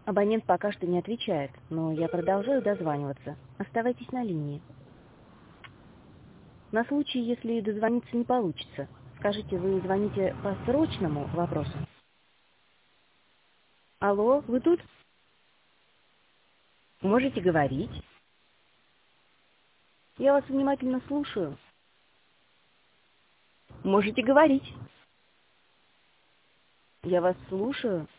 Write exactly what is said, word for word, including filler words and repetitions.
Абонент пока что не отвечает, но я продолжаю дозваниваться. Оставайтесь на линии. На случай, если дозвониться не получится, скажите, вы звоните по срочному вопросу? Алло, вы тут? Можете говорить? Я вас внимательно слушаю. Можете говорить. Я вас слушаю.